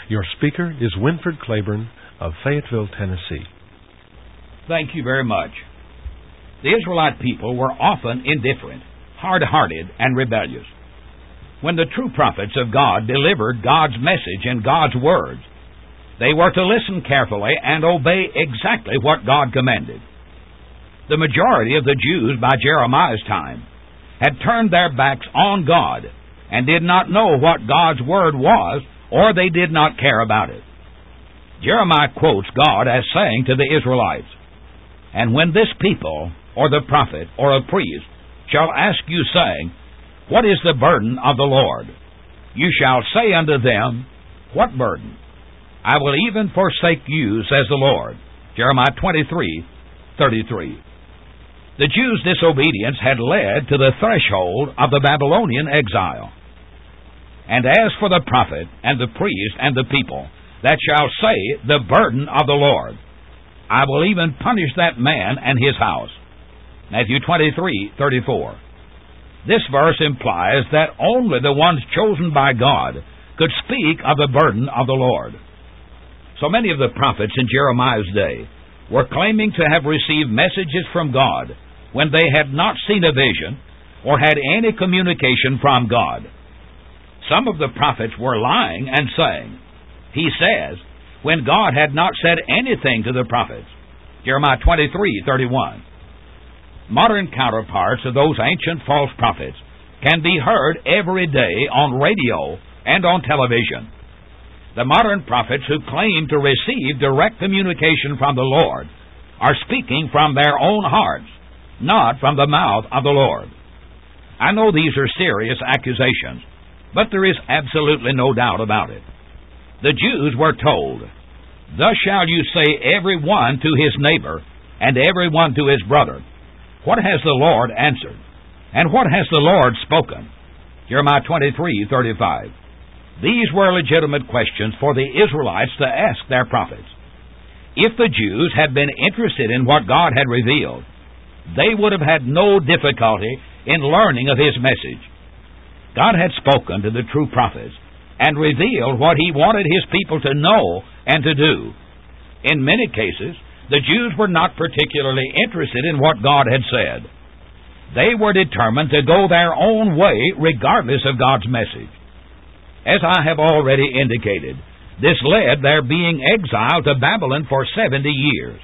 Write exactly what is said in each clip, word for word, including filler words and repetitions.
Your speaker is Winford Claiborne of Fayetteville, Tennessee. Thank you very much. The Israelite people were often indifferent, hard-hearted, and rebellious. When the true prophets of God delivered God's message in God's words, they were to listen carefully and obey exactly what God commanded. The majority of the Jews by Jeremiah's time had turned their backs on God and did not know what God's word was, or they did not care about it. Jeremiah quotes God as saying to the Israelites, "And when this people, or the prophet, or a priest, shall ask you, saying, What is the burden of the Lord? You shall say unto them, What burden? I will even forsake you, says the Lord." Jeremiah twenty-three thirty-three. The Jews' disobedience had led to the threshold of the Babylonian exile. "And as for the prophet, and the priest, and the people, that shall say, The burden of the Lord, I will even punish that man and his house." Matthew twenty-three thirty-four. This verse implies that only the ones chosen by God could speak of the burden of the Lord. So many of the prophets in Jeremiah's day were claiming to have received messages from God when they had not seen a vision or had any communication from God. Some of the prophets were lying and saying, "He says," when God had not said anything to the prophets. Jeremiah twenty-three thirty-one. Modern counterparts of those ancient false prophets can be heard every day on radio and on television. The modern prophets who claim to receive direct communication from the Lord are speaking from their own hearts, not from the mouth of the Lord. I know these are serious accusations, but there is absolutely no doubt about it. The Jews were told, "Thus shall you say every one to his neighbor, and every one to his brother, What has the Lord answered? And what has the Lord spoken?" Jeremiah twenty-three thirty-five. These were legitimate questions for the Israelites to ask their prophets. If the Jews had been interested in what God had revealed, they would have had no difficulty in learning of His message. God had spoken to the true prophets and revealed what He wanted His people to know and to do. In many cases, the Jews were not particularly interested in what God had said. They were determined to go their own way regardless of God's message. As I have already indicated, this led their being exiled to Babylon for seventy years.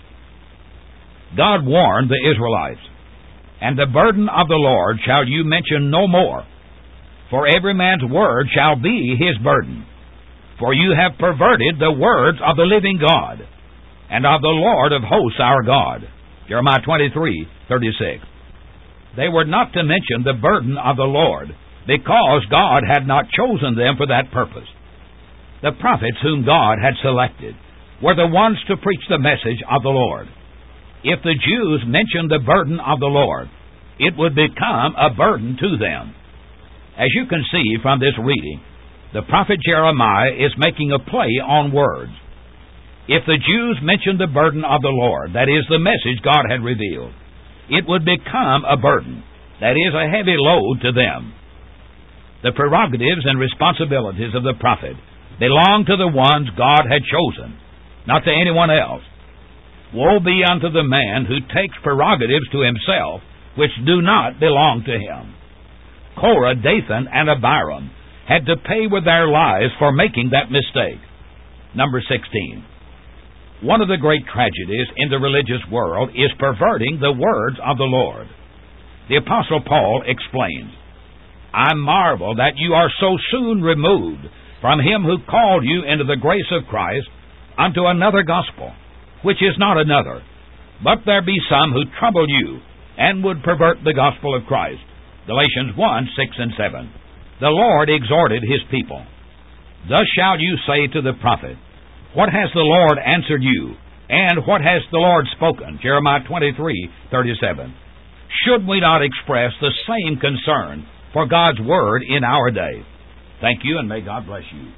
God warned the Israelites, "And the burden of the Lord shall you mention no more, for every man's word shall be his burden. For you have perverted the words of the living God, and of the Lord of hosts our God." Jeremiah twenty-three thirty-six. They were not to mention the burden of the Lord, because God had not chosen them for that purpose. The prophets whom God had selected were the ones to preach the message of the Lord. If the Jews mentioned the burden of the Lord, it would become a burden to them. As you can see from this reading, the prophet Jeremiah is making a play on words. If the Jews mentioned the burden of the Lord, that is, the message God had revealed, it would become a burden, that is, a heavy load to them. The prerogatives and responsibilities of the prophet belong to the ones God had chosen, not to anyone else. Woe be unto the man who takes prerogatives to himself which do not belong to him. Korah, Dathan, and Abiram had to pay with their lives for making that mistake. Number sixteen. One of the great tragedies in the religious world is perverting the words of the Lord. The Apostle Paul explains, "I marvel that you are so soon removed from him who called you into the grace of Christ unto another gospel, which is not another. But there be some who trouble you, and would pervert the gospel of Christ." Galatians one, six and seven. The Lord exhorted His people, "Thus shall you say to the prophet, What has the Lord answered you? And what has the Lord spoken?" Jeremiah twenty-three thirty-seven. Should we not express the same concern for God's Word in our day? Thank you, and may God bless you.